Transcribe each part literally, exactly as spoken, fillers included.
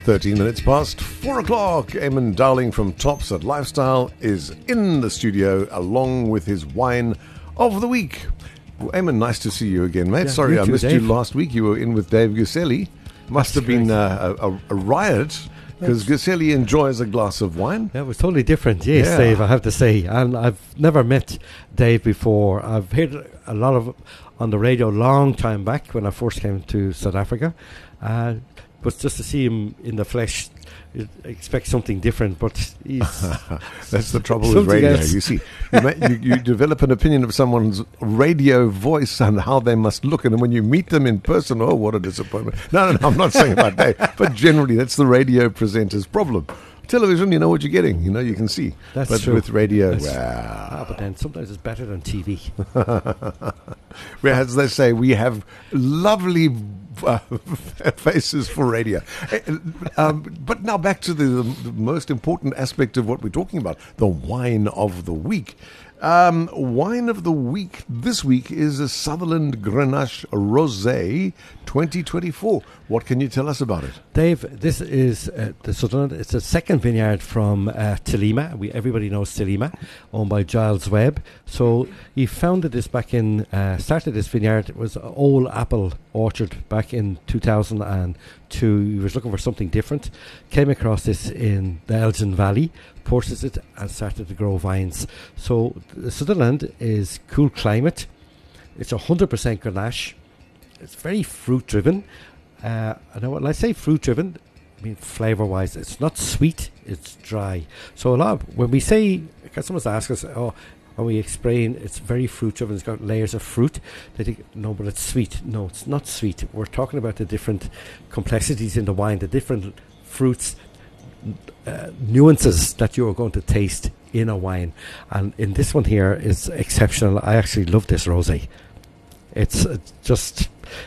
thirteen minutes past four o'clock. Eamon Dowling from Tops at Lifestyle is in the studio along with his wine of the week. Well, Eamon, nice to see you again, mate. Yeah, Sorry you I too, missed Dave. you last week. You were in with Dave Guselli. Must That's have been great. uh, a, a, a riot because Guselli enjoys a glass of wine. Yeah, it was totally different. Yes, Yeah. Dave, I have to say. And I've never met Dave before. I've heard a lot of on the radio a long time back when I first came to South Africa. Uh, but just to see him in the flesh, you expect something different. But he's That's the trouble with something radio. else. You see, you, ma- you, you develop an opinion of someone's radio voice and how they must look, and then when you meet them in person, oh, what a disappointment. No, no, no, I'm not saying about Dave, but generally that's the radio presenter's problem. Television, you know what you're getting, you know, you can see. That's but true. with radio, That's- wow. Ah, but then sometimes it's better than T V. As they say, we have lovely uh, faces for radio. Uh, Um, but now back to the, the most important aspect of what we're talking about, the wine of the week. Um, wine of the week this week is a Sutherland Grenache Rosé twenty twenty-four. What can you tell us about it? Dave, this is uh, the Sutherland. It's a second vineyard from uh, Tilima. We everybody knows Tilima, owned by Giles Webb. So he founded this back in, uh, started this vineyard. It was an old apple orchard back in two thousand two. He was looking for something different. Came across this in the Elgin Valley, purchased it, and started to grow vines. So the Sutherland is cool climate. It's one hundred percent Grenache. It's very fruit driven. Uh, I know when I say fruit driven, I mean flavour wise, it's not sweet, it's dry. So a lot of, when we say, because someone's asked us, oh, when we explain it's very fruit driven, it's got layers of fruit, they think, no, but it's sweet. No, it's not sweet. We're talking about the different complexities in the wine, the different fruits, uh, nuances that you're going to taste in a wine. And in this one here is exceptional. I actually love this rosé. It's uh, just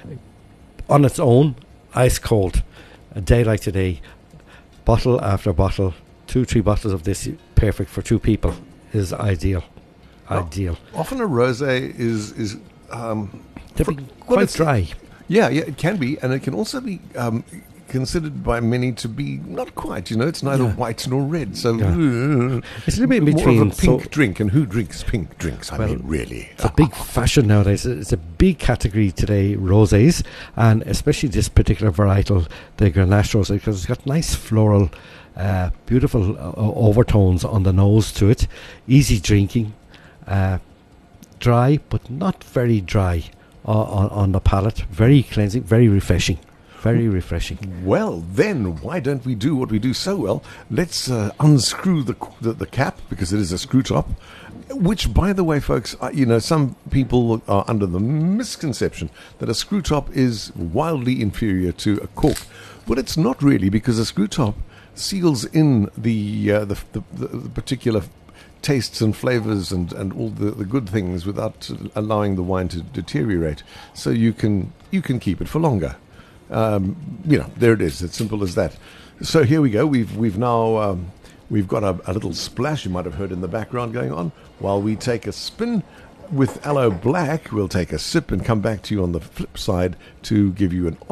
on its own, ice cold. A day like today, bottle after bottle, two, three bottles of this, perfect for two people, is ideal. Oh. Ideal. Often a rosé is is um, They're fr- being well, quite it's- dry. Yeah, yeah, it can be, and it can also be um, considered by many to be not quite. You know, it's neither Yeah. white nor red, so Yeah. uh, It's a little bit in more between. of a pink so drink. And who drinks pink drinks? I Well, mean, really, it's a big fashion nowadays. It's a big category today, rosés, and especially this particular varietal, the Grenache rosé, because it's got nice floral, uh, beautiful uh, overtones on the nose to it. Easy drinking, uh, dry but not very dry uh, on, on the palate. Very cleansing, very refreshing. Very refreshing. Well, then, why don't we do what we do so well? Let's uh, unscrew the, the the cap, because it is a screw top. Which, by the way, folks, uh, you know, some people are under the misconception that a screw top is wildly inferior to a cork. But it's not really, because a screw top seals in the uh, the, the, the particular tastes and flavors and, and all the, the good things without allowing the wine to deteriorate. So you can you can keep it for longer. Um, you know, there it is. It's simple as that. So here we go. We've we've now um, we've got a, a little splash you might have heard in the background going on while we take a spin with Aloe Black. We'll take a sip and come back to you on the flip side to give you an